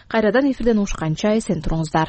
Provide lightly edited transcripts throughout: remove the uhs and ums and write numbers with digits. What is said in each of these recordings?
Кайрадан эфирден ушканча эсен туруңуздар.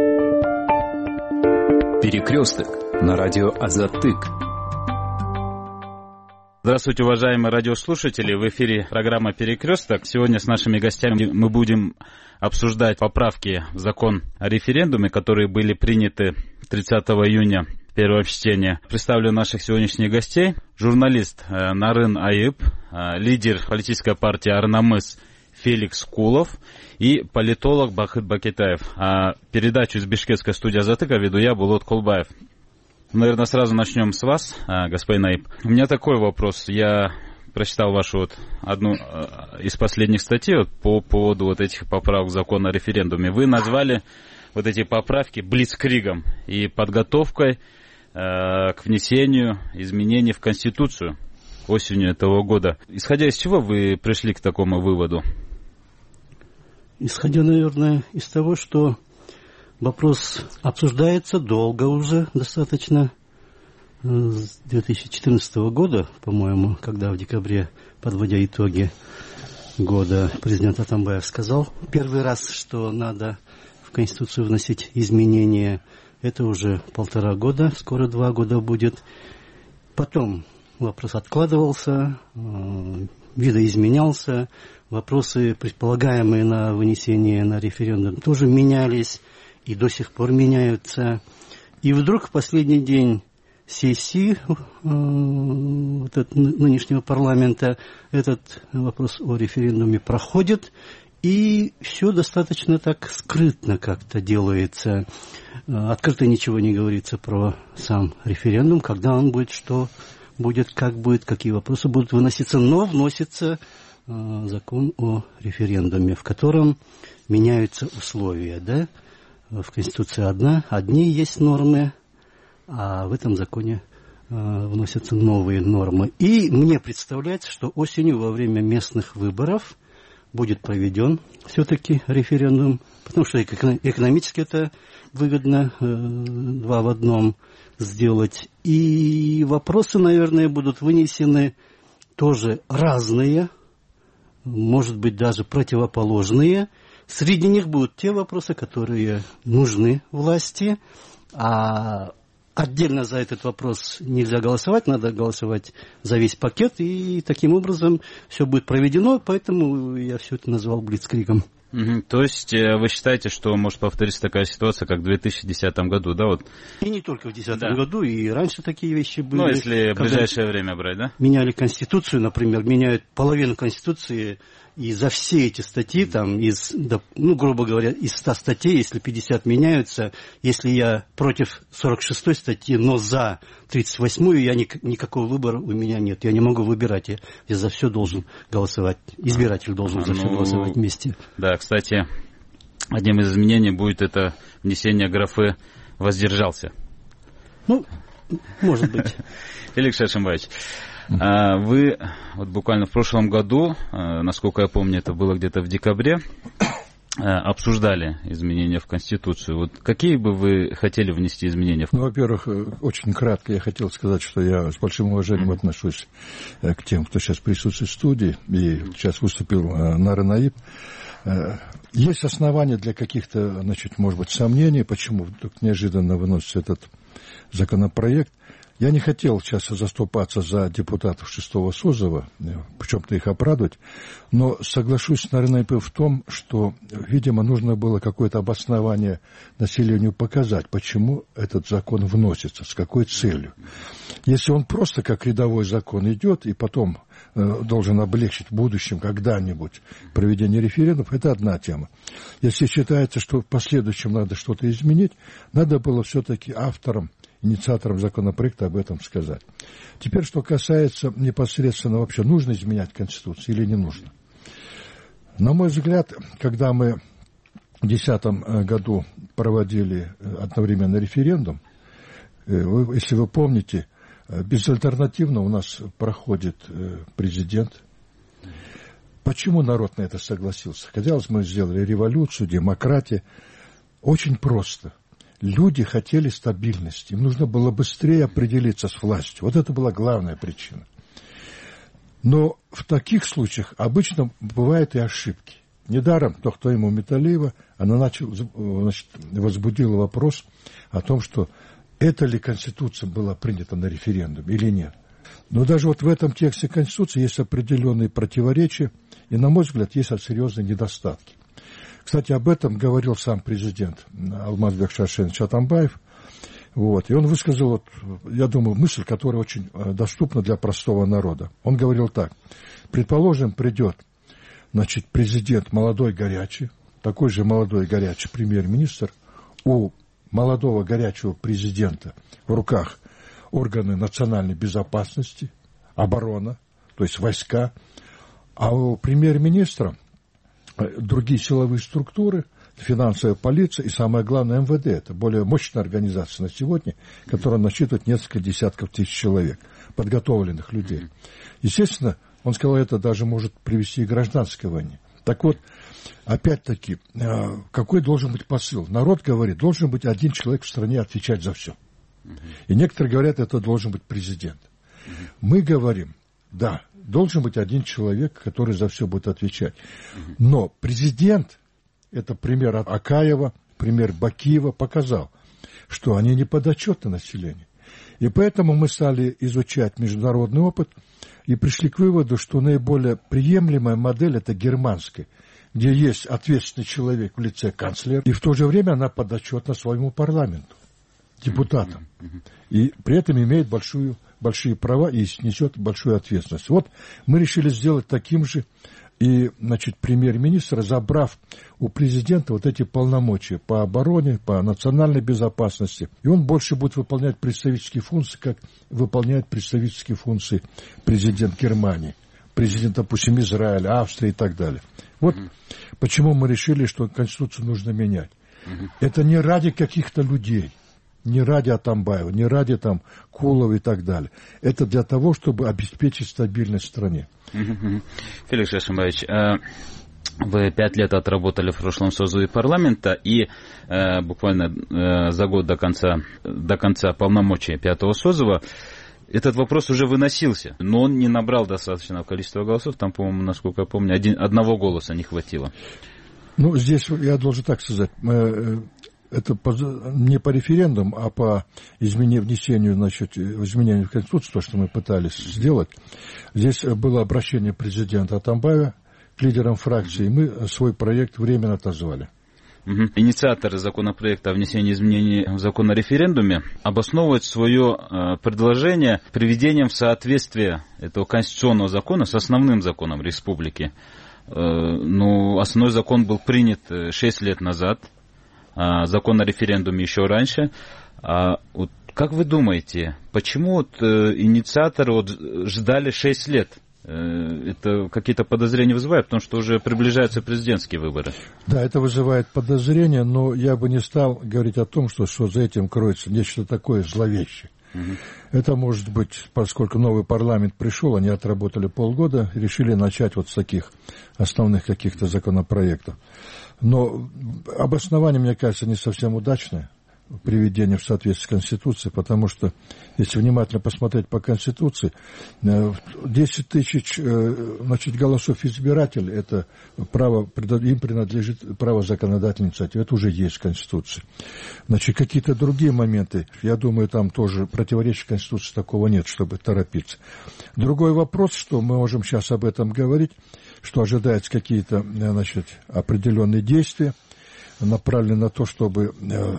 Перекресток на радио Азаттык. Здравствуйте, уважаемые радиослушатели. В эфире программа «Перекресток». Сегодня с нашими гостями мы будем обсуждать поправки в закон о референдуме, которые были приняты 30 июня, первое чтение. Представлю наших сегодняшних гостей. Журналист Нарын Айып, лидер политической партии «Арнамыс» Феликс Кулов и политолог Бахыт Бакетаев. А передачу из бишкекской студии «Азаттыка» веду я, Булат Колбаев. Наверное, сразу начнем с вас, господин Айып. У меня такой вопрос. Я прочитал вашу одну из последних статей по поводу этих поправок в закон о референдуме. Вы назвали эти поправки блицкригом и подготовкой к внесению изменений в Конституцию осенью этого года. Исходя из чего вы пришли к такому выводу? Исходя, наверное, из того, что вопрос обсуждается долго уже, достаточно, с 2014 года, по-моему, когда в декабре, подводя итоги года, президент Атамбаев сказал первый раз, что надо в Конституцию вносить изменения. Это уже 1,5 года, скоро 2 года будет. Потом вопрос откладывался, видоизменялся, вопросы, предполагаемые на вынесение на референдум, тоже менялись и до сих пор меняются. И вдруг в последний день сессии нынешнего парламента этот вопрос о референдуме проходит, и все достаточно так скрытно как-то делается. Открыто ничего не говорится про сам референдум, когда он будет, что будет, как будет, какие вопросы будут выноситься. Но вносится закон о референдуме, в котором меняются условия, да? В Конституции одни есть нормы, а в этом законе вносятся новые нормы. И мне представляется, что осенью во время местных выборов будет проведен все-таки референдум, потому что экономически это выгодно 2 в 1 сделать. И вопросы, наверное, будут вынесены тоже разные, может быть, даже противоположные. Среди них будут те вопросы, которые нужны власти, а отдельно за этот вопрос нельзя голосовать, надо голосовать за весь пакет, и таким образом все будет проведено, поэтому я все это назвал блицкригом. То есть вы считаете, что может повториться такая ситуация, как в 2010 году, да? И не только в 2010 году, и раньше такие вещи были. Ну, если в ближайшее время брать, да? Меняли Конституцию, например, меняют половину Конституции, и за все эти статьи, грубо говоря, из 100 статей, если 50 меняются, если я против 46 статьи, но за 38-ю, никакого выбора у меня нет. Я не могу выбирать, я за все должен голосовать. Избиратель должен за все голосовать вместе. Да, кстати, одним из изменений будет это внесение графы «воздержался». Может быть. Феликс Шашимбаевич, вы буквально в прошлом году, насколько я помню, это было где-то в декабре, обсуждали изменения в Конституцию. Какие бы вы хотели внести изменения? Во-первых, очень кратко я хотел сказать, что я с большим уважением отношусь к тем, кто сейчас присутствует в студии, и сейчас выступил Нарын Айып. Есть основания для каких-то, может быть, сомнений, почему вдруг неожиданно выносится этот законопроект. Я не хотел сейчас заступаться за депутатов 6-го созыва, в чем-то их оправдывать, но соглашусь с Нариной в том, что, видимо, нужно было какое-то обоснование населению показать, почему этот закон вносится, с какой целью. Если он просто как рядовой закон идет и потом должен облегчить в будущем когда-нибудь проведение референдумов, это одна тема. Если считается, что в последующем надо что-то изменить, надо было все-таки авторам, инициаторам законопроекта об этом сказать. Теперь, что касается непосредственно вообще, нужно изменять Конституцию или не нужно. На мой взгляд, когда мы в 2010 году проводили одновременно референдум, если вы помните, безальтернативно у нас проходит президент. Почему народ на это согласился? Казалось, мы сделали революцию, демократию. Очень просто. Люди хотели стабильности. Им нужно было быстрее определиться с властью. Вот это была главная причина. Но в таких случаях обычно бывают и ошибки. Недаром Тохтоима Умиталиева, она возбудила вопрос о том, что эта ли Конституция была принята на референдуме или нет. Но даже вот в этом тексте Конституции есть определенные противоречия, и, на мой взгляд, есть серьезные недостатки. Кстати, об этом говорил сам президент Алмазбек Шаршенович Атамбаев. Вот. И он высказал, я думаю, мысль, которая очень доступна для простого народа. Он говорил так. Предположим, придет, президент молодой горячий, такой же молодой горячий премьер-министр, у молодого горячего президента в руках органы национальной безопасности, оборона, то есть войска, а у премьер-министра другие силовые структуры, финансовая полиция и, самое главное, МВД. Это более мощная организация на сегодня, которая насчитывает несколько десятков тысяч человек, подготовленных людей. Естественно, он сказал, это даже может привести к гражданской войне. Так вот, опять-таки, какой должен быть посыл? Народ говорит, должен быть один человек в стране отвечать за все. И некоторые говорят, это должен быть президент. Мы говорим, да, должен быть один человек, который за все будет отвечать. Но президент, это пример Акаева, пример Бакиева, показал, что они не подотчетны населению. И поэтому мы стали изучать международный опыт и пришли к выводу, что наиболее приемлемая модель – это германская, где есть ответственный человек в лице канцлера, и в то же время она подотчетна своему парламенту, депутатам. И при этом имеет большие права и несет большую ответственность. Вот мы решили сделать таким же, и, премьер-министр, забрав у президента вот эти полномочия по обороне, по национальной безопасности, и он больше будет выполнять представительские функции, как выполняет представительские функции президент Германии, президент, допустим, Израиля, Австрии и так далее. Вот почему мы решили, что Конституцию нужно менять. Это не ради каких-то людей, не ради Атамбаева, не ради Кулова и так далее. Это для того, чтобы обеспечить стабильность в стране. Феликс Шашимбаевич, вы 5 лет отработали в прошлом созыве парламента, и буквально за год до конца полномочий 5-го созыва этот вопрос уже выносился, но он не набрал достаточного количества голосов, там, по-моему, насколько я помню, одного голоса не хватило. Ну, здесь я должен так сказать, это не по референдуму, а по внесению, изменению в Конституцию, то, что мы пытались сделать. Здесь было обращение президента Атамбаева к лидерам фракции, и мы свой проект временно отозвали. Инициаторы законопроекта о внесении изменений в закон о референдуме обосновывают свое предложение приведением в соответствие этого конституционного закона с основным законом республики. Ну, основной закон был принят 6 лет назад, закон о референдуме еще раньше. Как вы думаете, почему инициаторы ждали 6 лет? Это какие-то подозрения вызывает, потому что уже приближаются президентские выборы. Да, это вызывает подозрения, но я бы не стал говорить о том, что за этим кроется нечто такое зловещее. Это может быть, поскольку новый парламент пришел, они отработали полгода, решили начать вот с таких основных каких-то законопроектов. Но обоснование, мне кажется, не совсем удачное, приведение в соответствии с Конституцией, потому что, если внимательно посмотреть по Конституции, 10 тысяч голосов избирателей, это право, им принадлежит право законодательной инициативы, это уже есть в Конституции. Какие-то другие моменты, я думаю, там тоже противоречия Конституции такого нет, чтобы торопиться. Другой вопрос, что мы можем сейчас об этом говорить, что ожидаются какие-то, определенные действия, направлены на то, чтобы,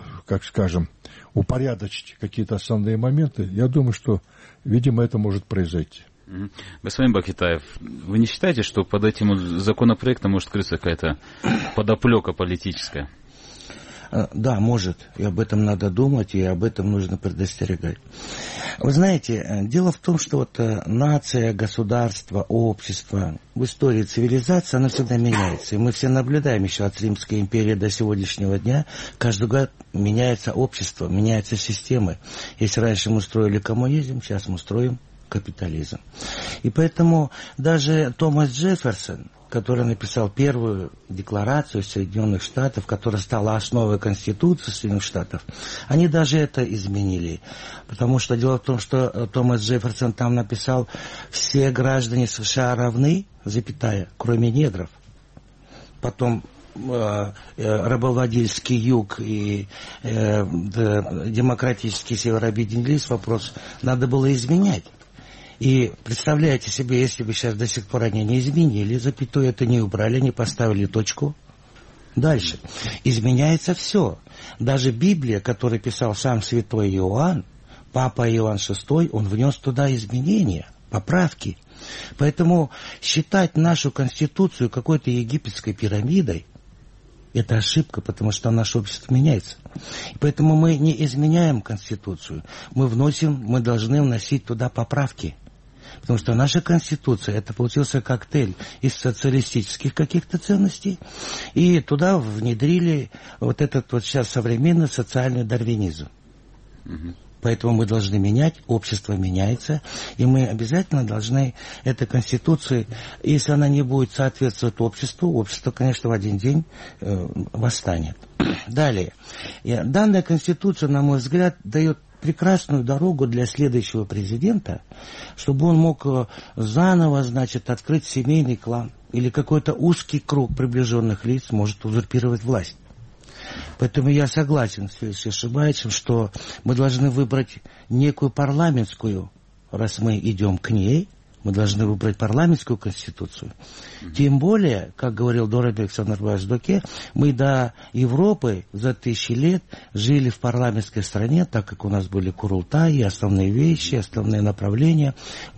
упорядочить какие-то основные моменты. Я думаю, что, видимо, это может произойти. Господин Бакетаев, вы не считаете, что под этим законопроектом может крыться какая-то подоплека политическая? Да, может. И об этом надо думать, и об этом нужно предостерегать. Вы знаете, дело в том, что нация, государство, общество, в истории цивилизации, оно всегда меняется. И мы все наблюдаем еще от Римской империи до сегодняшнего дня. Каждый год меняется общество, меняются системы. Если раньше мы строили коммунизм, сейчас мы строим капитализм. И поэтому даже Томас Джефферсон, который написал первую декларацию Соединенных Штатов, которая стала основой Конституции Соединенных Штатов, они даже это изменили. Потому что дело в том, что Томас Джефферсон там написал: все граждане США равны, запятая, кроме негров. потом рабовладельский юг и демократический север объединились, вопрос надо было изменять. И представляете себе, если бы сейчас до сих пор они не изменили, запятую это не убрали, не поставили точку. Дальше. Изменяется все. Даже Библия, которую писал сам святой Иоанн, папа Иоанн VI, он внес туда изменения, поправки. Поэтому считать нашу Конституцию какой-то египетской пирамидой — это ошибка, потому что наше общество меняется. И поэтому мы не изменяем Конституцию. Мы должны вносить туда поправки. Потому что наша Конституция — это получился коктейль из социалистических каких-то ценностей, и туда внедрили вот этот вот сейчас современный социальный дарвинизм. Поэтому мы должны менять, общество меняется, и мы обязательно должны этой Конституции, если она не будет соответствовать обществу, общество, конечно, в один день восстанет. Далее. Данная Конституция, на мой взгляд, дает прекрасную дорогу для следующего президента, чтобы он мог заново, значит, открыть семейный клан или какой-то узкий круг приближенных лиц может узурпировать власть. Поэтому я согласен с Феликсом Шибаевичем, что мы должны выбрать некую парламентскую, раз мы идем к ней, мы должны выбрать парламентскую конституцию. Тем более, как говорил Дорабек Александр Иванович Доке, мы до Европы за 1000 лет жили в парламентской стране, так как у нас были курултаи, основные вещи, основные направления.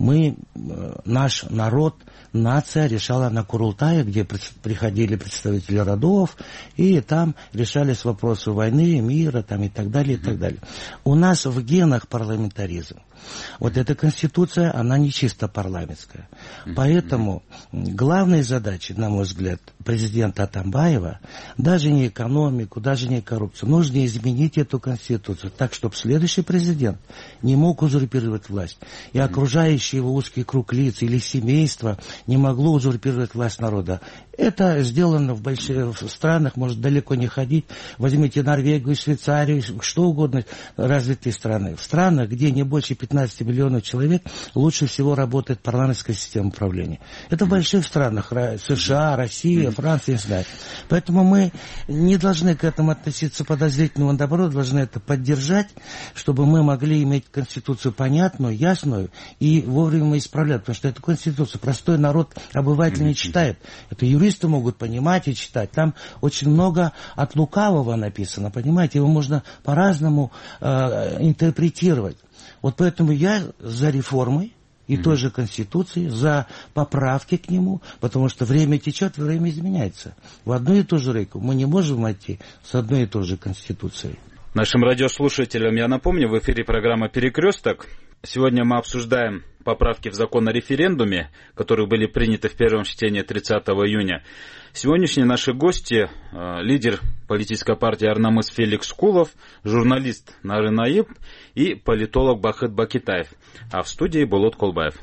Наш народ, нация решала на курултае, где приходили представители родов, и там решались вопросы войны, мира там, и так далее, и так далее. У нас в генах парламентаризм. Вот эта Конституция, она не чисто парламентская. Поэтому главной задачей, на мой взгляд, президента Атамбаева, даже не экономику, даже не коррупцию, нужно изменить эту Конституцию так, чтобы следующий президент не мог узурпировать власть. И окружающий его узкий круг лиц или семейство не могло узурпировать власть народа. Это сделано в больших странах, может далеко не ходить. Возьмите Норвегию, Швейцарию, что угодно, развитые страны. В странах, где не больше 15 миллионов человек, лучше всего работает парламентская система управления. Это в больших странах, США, Россия, Франция, не знаю. Поэтому мы не должны к этому относиться подозрительно, наоборот, должны это поддержать, чтобы мы могли иметь Конституцию понятную, ясную и вовремя исправлять. Потому что эту Конституцию простой народ, обыватель не читает. Это юристы могут понимать и читать. Там очень много от лукавого написано, понимаете, его можно по-разному интерпретировать. Вот поэтому я за реформой и той же Конституции, за поправки к нему, потому что время течет, время изменяется. В одну и ту же рейку мы не можем идти с одной и той же Конституцией. Нашим радиослушателям я напомню, в эфире программа «Перекресток». Сегодня мы обсуждаем поправки в закон о референдуме, которые были приняты в первом чтении 30 июня. Сегодняшние наши гости – лидер политической партии «Арнамыс» Феликс Кулов, журналист Нарын Наиб и политолог Бахыт Бакитаев. А в студии Болот Колбаев.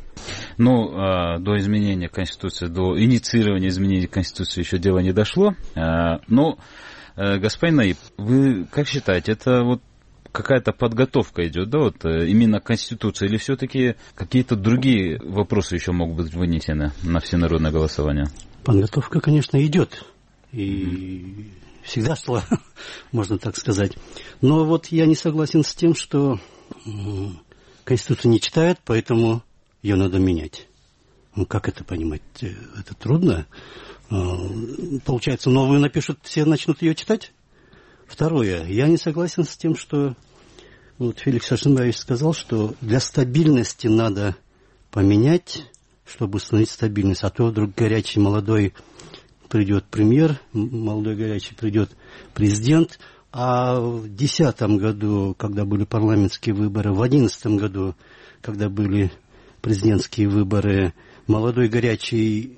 До изменения Конституции, до инициирования изменения Конституции еще дело не дошло. Господин Наиб, вы как считаете, это вот какая-то подготовка идет, да, вот именно Конституция, или все-таки какие-то другие вопросы еще могут быть вынесены на всенародное голосование? Подготовка, конечно, идет. И всегда шла, можно так сказать. Но вот я не согласен с тем, что Конституцию не читают, поэтому ее надо менять. Как это понимать? Это трудно. Получается, новую напишут, все начнут ее читать? Второе. Я не согласен с тем, что вот Феликс Ашимбаевич сказал, что для стабильности надо поменять, чтобы установить стабильность. А то вдруг горячий молодой придет премьер, молодой горячий придет президент. А в 2010 году, когда были парламентские выборы, в 2011 году, когда были президентские выборы, молодой горячий,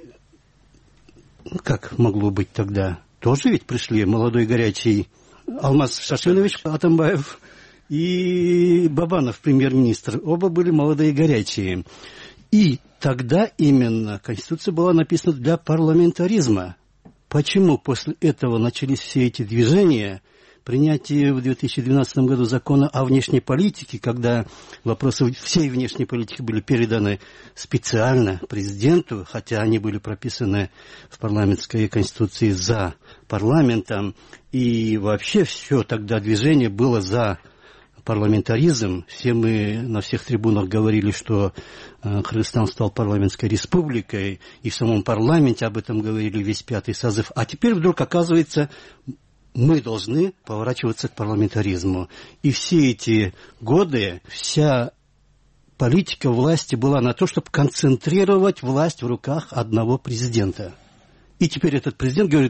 как могло быть тогда? Тоже ведь пришли молодой горячий Алмаз Шашенович Атамбаев и Бабанов, премьер-министр. Оба были молодые горячие. И тогда именно Конституция была написана для парламентаризма. Почему после этого начались все эти движения, принятие в 2012 году закона о внешней политике, когда вопросы всей внешней политики были переданы специально президенту, хотя они были прописаны в парламентской конституции за парламентом, и вообще все тогда движение было за парламентаризм. Все мы на всех трибунах говорили, что Кыргызстан стал парламентской республикой, и в самом парламенте об этом говорили весь пятый созыв. А теперь вдруг оказывается, мы должны поворачиваться к парламентаризму. И все эти годы вся политика власти была на то, чтобы концентрировать власть в руках одного президента. И теперь этот президент говорит: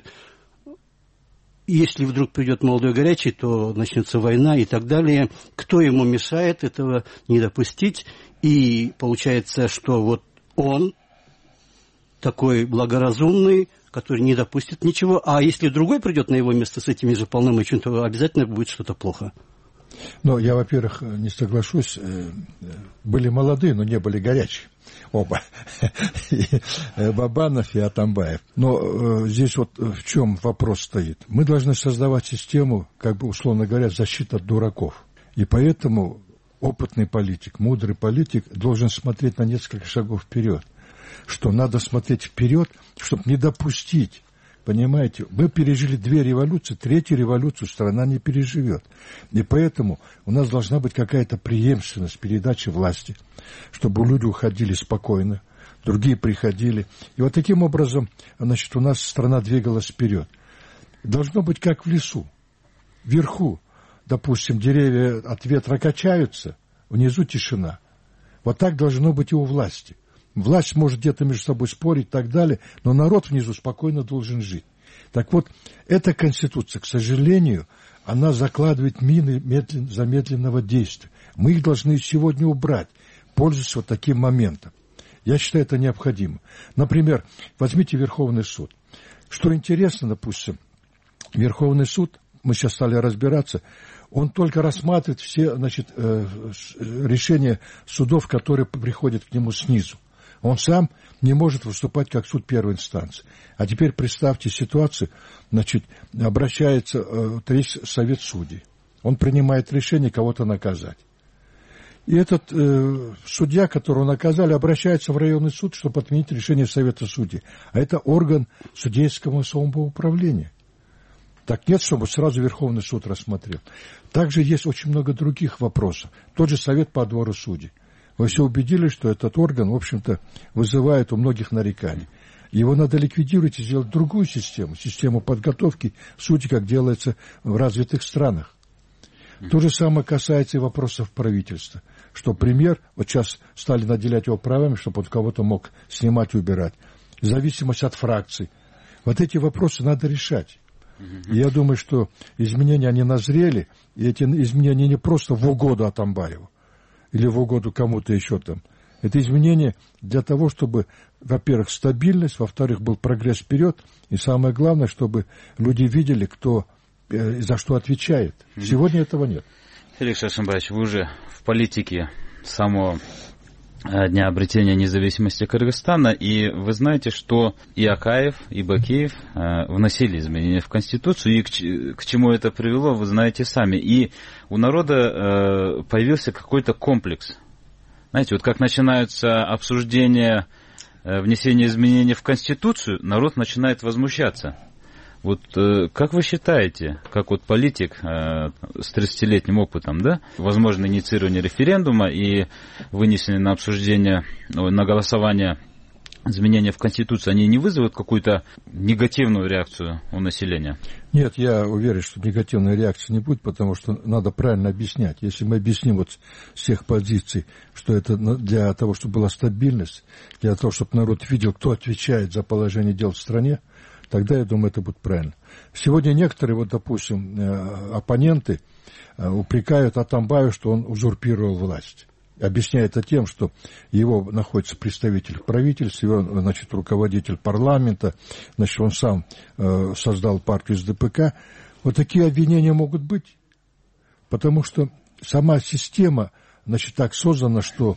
если вдруг придет молодой горячий, то начнется война и так далее. Кто ему мешает этого не допустить? И получается, что вот он такой благоразумный, который не допустит ничего. А если другой придет на его место с этими же полномочиями, то обязательно будет что-то плохо. Ну, я, во-первых, не соглашусь. Были молодые, но не были горячие. Оба. И Бабанов и Атамбаев. Но здесь вот в чем вопрос стоит. Мы должны создавать систему, как бы, условно говоря, защиты от дураков. И поэтому опытный политик, мудрый политик должен смотреть на несколько шагов вперед. Что надо смотреть вперед, чтобы не допустить. Понимаете, мы пережили 2 революции, 3-ю революцию страна не переживет. И поэтому у нас должна быть какая-то преемственность передачи власти, чтобы люди уходили спокойно, другие приходили. И вот таким образом, значит, у нас страна двигалась вперед. Должно быть как в лесу. Вверху, допустим, деревья от ветра качаются, внизу тишина. Вот так должно быть и у власти. Власть может где-то между собой спорить и так далее, но народ внизу спокойно должен жить. Так вот, эта Конституция, к сожалению, она закладывает мины замедленного действия. Мы их должны сегодня убрать, пользуясь вот таким моментом. Я считаю, это необходимо. Например, возьмите Верховный суд. Что интересно, допустим, Верховный суд, мы сейчас стали разбираться, он только рассматривает все, значит, решения судов, которые приходят к нему снизу. Он сам не может выступать как суд первой инстанции. А теперь представьте ситуацию, значит, обращается весь совет судей. Он принимает решение кого-то наказать. И этот судья, которого наказали, обращается в районный суд, чтобы отменить решение совета судей. А это орган судейского самоуправления. Так нет, чтобы сразу Верховный суд рассмотрел. Также есть очень много других вопросов. Тот же совет по отбору судей. Вы все убедились, что этот орган, в общем-то, вызывает у многих нареканий. Его надо ликвидировать и сделать другую систему, систему подготовки судей, как делается в развитых странах. То же самое касается и вопросов правительства. Что пример, вот сейчас стали наделять его правами, чтобы он кого-то мог снимать и убирать. Зависимость от фракций. Вот эти вопросы надо решать. И я думаю, что изменения, они назрели, и эти изменения не просто в угоду Атамбаеву или в угоду кому-то еще там. Это изменения для того, чтобы, во-первых, стабильность, во-вторых, был прогресс вперед, и самое главное, чтобы люди видели, кто за что отвечает. Сегодня этого нет. Феликс Ашимбаевич, вы уже в политике с самого дня обретения независимости Кыргызстана, и вы знаете, что и Акаев, и Бакеев вносили изменения в Конституцию, и к чему это привело, вы знаете сами. И у народа появился какой-то комплекс. Знаете, вот как начинаются обсуждения внесения изменений в Конституцию, народ начинает возмущаться. Вот как вы считаете, как вот политик с 30-летним опытом, да, возможно, инициирование референдума и вынесение на обсуждение, на голосование изменения в Конституцию, они не вызовут какую-то негативную реакцию у населения? Нет, я уверен, что негативной реакции не будет, потому что надо правильно объяснять. Если мы объясним вот с всех позиций, что это для того, чтобы была стабильность, для того, чтобы народ видел, кто отвечает за положение дел в стране, тогда, я думаю, это будет правильно. Сегодня некоторые, вот, допустим, оппоненты упрекают Атамбаева, что он узурпировал власть. Объясняет это тем, что его находится представитель в правительстве, он, значит, руководитель парламента, значит, он сам создал партию СДПК. Вот такие обвинения могут быть, потому что сама система, значит, так создана, что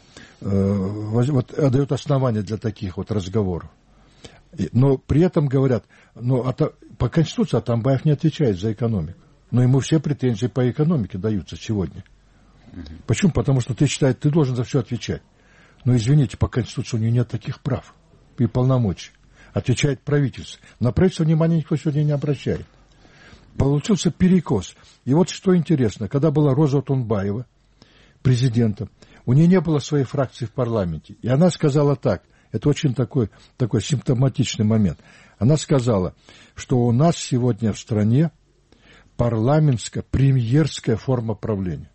вот, дает основания для таких вот разговоров. Но при этом говорят, по Конституции Атамбаев не отвечает за экономику. Но ему все претензии по экономике даются сегодня. Почему? Потому что ты считаешь, ты должен за все отвечать. Но, извините, по Конституции у него нет таких прав и полномочий. Отвечает правительство. На правительство внимания никто сегодня не обращает. Получился перекос. И вот что интересно, когда была Роза Тунбаева президентом, у нее не было своей фракции в парламенте. И она сказала так, это очень такой симптоматичный момент. Она сказала, что у нас сегодня в стране парламентская, премьерская форма правления.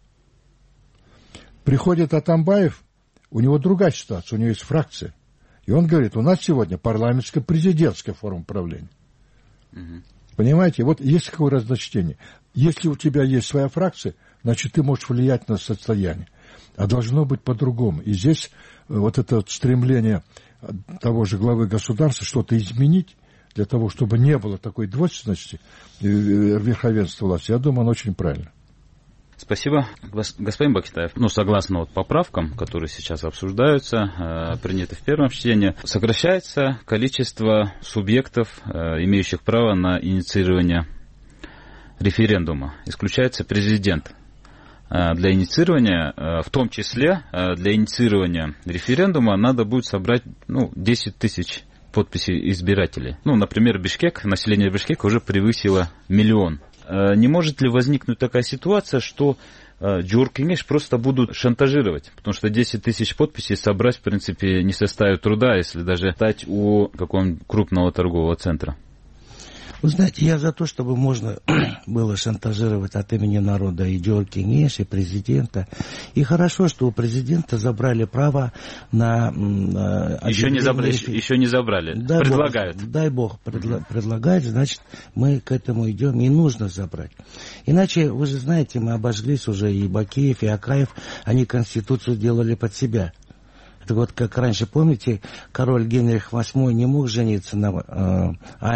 Приходит Атамбаев, у него другая ситуация, у него есть фракция. И он говорит, у нас сегодня парламентская, президентская форма правления. Понимаете, вот есть какое разночтение. Если у тебя есть своя фракция, значит, ты можешь влиять на состояние. А должно быть по-другому. И здесь вот это вот стремление того же главы государства что-то изменить, для того, чтобы не было такой двойственности верховенства власти, я думаю, оно очень правильно. Спасибо, господин Бакетаев. Согласно вот поправкам, которые сейчас обсуждаются, приняты в первом чтении, сокращается количество субъектов, имеющих право на инициирование референдума. Исключается президент. Для инициирования, в том числе для инициирования референдума, надо будет собрать 10 тысяч подписей избирателей. Например, население Бишкека уже превысило 1 миллион. Не может ли возникнуть такая ситуация, что Джур-Кеңеш просто будут шантажировать? Потому что 10 тысяч подписей собрать, в принципе, не составит труда, если даже стать у какого-нибудь крупного торгового центра. Вы знаете, я за то, чтобы можно было шантажировать от имени народа и Джур-Кеңеш, и президента. И хорошо, что у президента забрали право на... Еще не забрали. Дай Бог предлагает, значит, мы к этому идем, и нужно забрать. Иначе, вы же знаете, мы обожглись уже, и Бакеев, и Акаев, они Конституцию делали под себя. Это вот как раньше, помните, король Генрих VIII не мог жениться на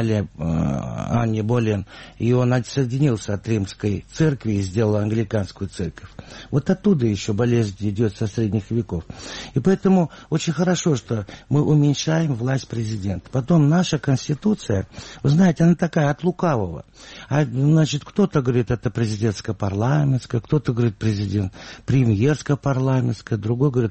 Анне Болейн, и он отсоединился от римской церкви и сделал англиканскую церковь. Вот оттуда еще болезнь идет со средних веков. И поэтому очень хорошо, что мы уменьшаем власть президента. Потом наша Конституция, вы знаете, она такая от лукавого. Значит, кто-то говорит, это президентско-парламентская, кто-то говорит, премьерско-парламентская, другой говорит,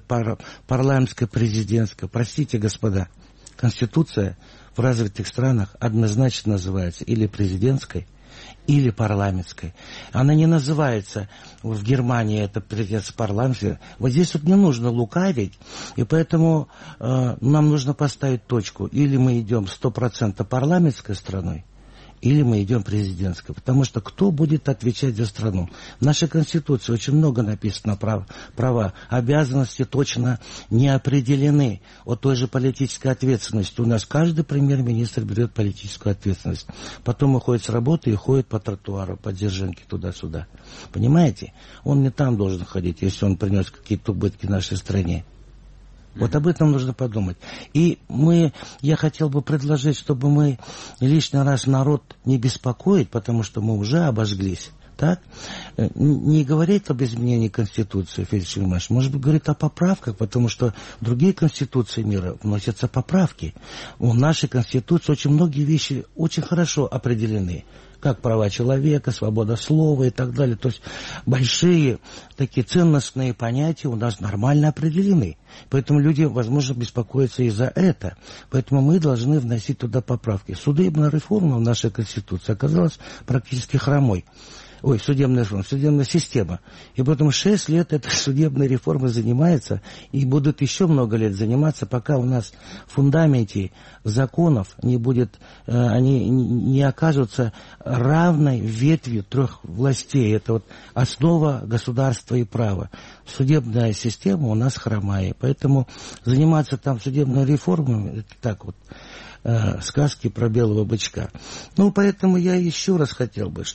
парламентско-президентская. Простите, господа, Конституция в развитых странах однозначно называется или президентской, или парламентской. Она не называется в Германии, это президентско-парламентская. Вот здесь вот не нужно лукавить, и поэтому нам нужно поставить точку. Или мы идем 100% парламентской страной, или мы идем президентской. Потому что кто будет отвечать за страну? В нашей Конституции очень много написано права. Обязанности точно не определены. От той же политической ответственности. У нас каждый премьер-министр берет политическую ответственность. Потом уходит с работы и ходит по тротуару, по Дзержинке туда-сюда. Понимаете? Он не там должен ходить, если он принес какие-то убытки нашей стране. Вот об этом нужно подумать. И я хотел бы предложить, чтобы мы лишний раз народ не беспокоить, потому что мы уже обожглись. Так? Не говорит об изменении Конституции, Федор Шельмаш, может быть, говорит о поправках, потому что в другие Конституции мира вносятся поправки. В нашей Конституции очень многие вещи очень хорошо определены, как права человека, свобода слова и так далее. То есть большие такие ценностные понятия у нас нормально определены. Поэтому люди, возможно, беспокоятся и за это. Поэтому мы должны вносить туда поправки. Судебная реформа в нашей Конституции оказалась практически хромой. Судебная система. И поэтому 6 лет этой судебной реформой занимается, и будут еще много лет заниматься, пока у нас в фундаменте законов не будет, они не окажутся равной ветвью 3 властей. Это вот основа государства и права. Судебная система у нас хромая. Поэтому заниматься там судебной реформой, это так вот, сказки про белого бычка. Поэтому я еще раз хотел бы,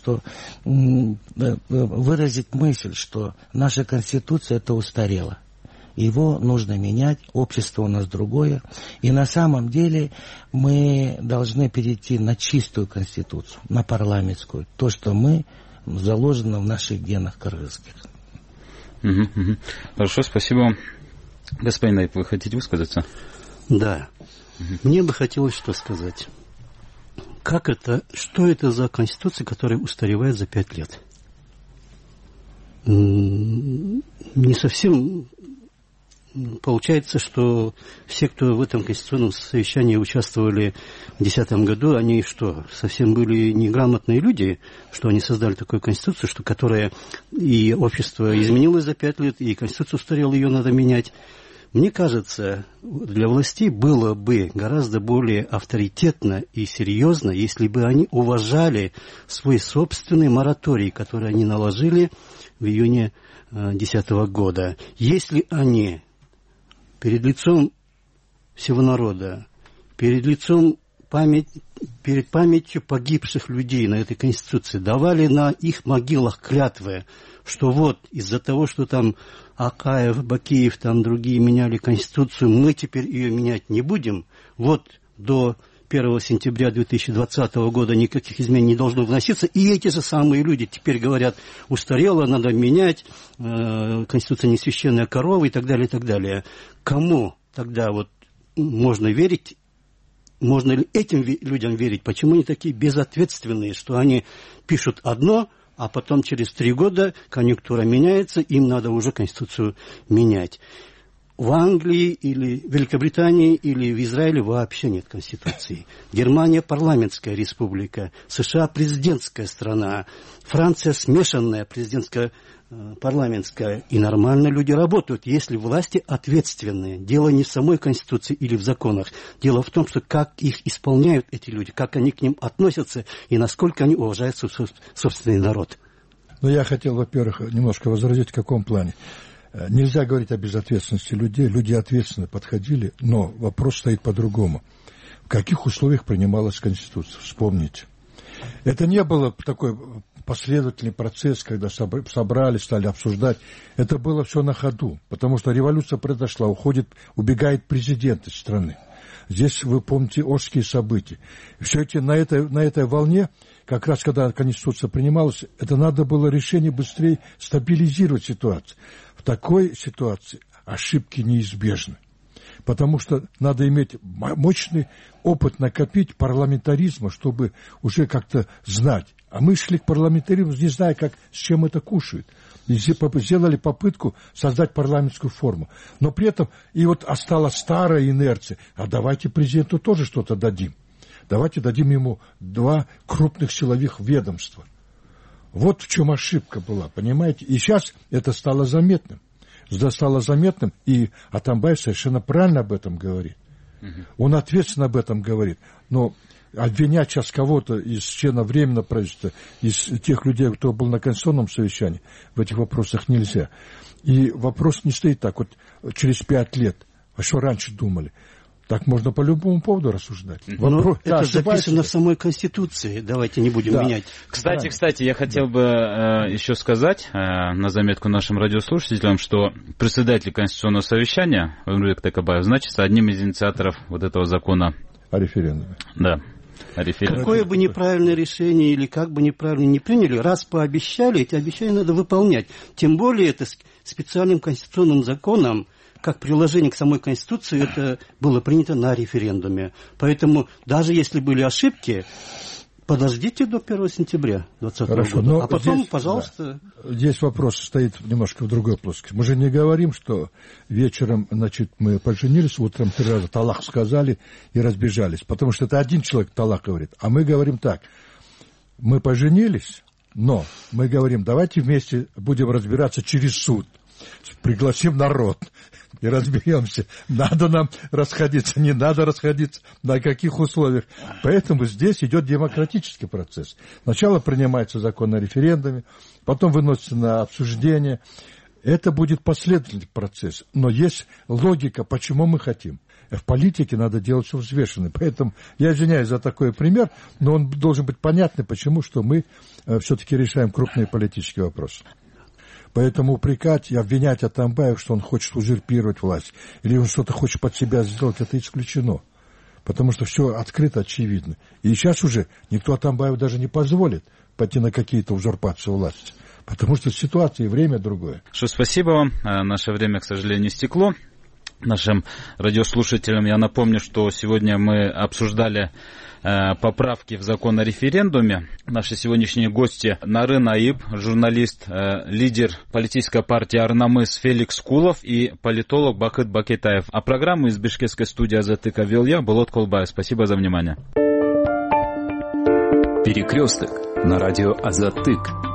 выразить мысль, что наша Конституция это устарела. Его нужно менять, общество у нас другое. И на самом деле мы должны перейти на чистую Конституцию, на парламентскую. То, что заложено в наших генах кыргызских. Хорошо, спасибо. Господин Наиб, вы хотите высказаться? Да. Мне бы хотелось что сказать. Как это, что это за Конституция, которая устаревает за 5 лет? Не совсем получается, что все, кто в этом конституционном совещании участвовали в 2010 году, они что, совсем были неграмотные люди, что они создали такую конституцию, что, которая и общество изменилось за 5 лет, и конституцию устарела, ее надо менять. Мне кажется, для властей было бы гораздо более авторитетно и серьезно, если бы они уважали свой собственный мораторий, который они наложили в июне 2010 года. Если они перед лицом всего народа, перед лицом перед памятью погибших людей на этой Конституции давали на их могилах клятвы, что вот из-за того, что там Акаев, Бакиев, там другие меняли Конституцию, мы теперь ее менять не будем, вот до 1 сентября 2020 года никаких изменений не должно вноситься, и эти же самые люди теперь говорят, устарело, надо менять, Конституция не священная корова и так далее, и так далее. Кому тогда вот можно верить? Можно ли этим людям верить? Почему они такие безответственные, что они пишут одно, а потом через 3 года конъюнктура меняется, им надо уже Конституцию менять? В Англии или Великобритании или в Израиле вообще нет Конституции. Германия парламентская республика, США президентская страна, Франция смешанная президентская парламентская. И нормально люди работают, если власти ответственные. Дело не в самой Конституции или в законах. Дело в том, что как их исполняют эти люди, как они к ним относятся и насколько они уважают собственный народ. Но я хотел, во-первых, немножко возразить в каком плане. Нельзя говорить о безответственности людей. Люди ответственно подходили, но вопрос стоит по-другому. В каких условиях принималась Конституция? Вспомните. Это не было такой последовательный процесс, когда собрали, стали обсуждать. Это было все на ходу, потому что революция произошла, убегает президент из страны. Здесь вы помните Ожские события. Все эти на этой волне, как раз когда Конституция принималась, это надо было решение быстрее стабилизировать ситуацию. В такой ситуации ошибки неизбежны. Потому что надо иметь мощный опыт накопить парламентаризма, чтобы уже как-то знать. А мы шли к парламентаризму, не зная, с чем это кушают. И сделали попытку создать парламентскую форму. Но при этом и вот осталась старая инерция. А давайте президенту тоже что-то дадим. Давайте дадим ему 2 крупных силовых ведомства. Вот в чем ошибка была, понимаете? И сейчас это стало заметным. И Атамбаев совершенно правильно об этом говорит. Он ответственно об этом говорит. Но обвинять сейчас кого-то из членов Временного правительства, из тех людей, кто был на конституционном совещании, в этих вопросах нельзя. И вопрос не стоит так, вот через 5 лет. А что раньше думали? Так можно по любому поводу рассуждать. Но это записано в самой Конституции. Давайте не будем менять. Кстати, я хотел бы еще сказать на заметку нашим радиослушателям, что председатель Конституционного совещания Нурбек Текабаев значится одним из инициаторов вот этого закона о референдуме. Да. О референдуме. Какое бы неправильное решение или как бы неправильно не приняли, раз пообещали, эти обещания надо выполнять. Тем более это специальным конституционным законом, как приложение к самой Конституции, это было принято на референдуме. Поэтому даже если были ошибки, подождите до 1 сентября 2020 года. А потом, здесь, пожалуйста... Да, здесь вопрос стоит немножко в другой плоскости. Мы же не говорим, что вечером, мы поженились, утром 3 раза талак сказали и разбежались. Потому что это один человек талак говорит. А мы говорим так. Мы поженились, но мы говорим, давайте вместе будем разбираться через суд. Пригласим народ и разберемся, надо нам расходиться, не надо расходиться, на каких условиях. Поэтому здесь идет демократический процесс. Сначала принимается закон о референдуме, потом выносится на обсуждение. Это будет последовательный процесс. Но есть логика, почему мы хотим. В политике надо делать все взвешенно. Поэтому я извиняюсь за такой пример, но он должен быть понятный, почему что мы все-таки решаем крупные политические вопросы. Поэтому упрекать и обвинять Атамбаева, что он хочет узурпировать власть, или он что-то хочет под себя сделать, это исключено. Потому что все открыто, очевидно. И сейчас уже никто Атамбаеву даже не позволит пойти на какие-то узурпации власти. Потому что ситуация и время другое. Спасибо вам. Наше время, к сожалению, истекло. нашим радиослушателям я напомню, что сегодня мы обсуждали поправки в закон о референдуме. Наши сегодняшние гости Нарын Аип, журналист, лидер политической партии Арнамыс Феликс Кулов и политолог Бакыт Бакетаев. А программу из бишкекской студии Азаттыка вел я, Болот Колбаев. Спасибо за внимание. Перекресток на радио Азаттык.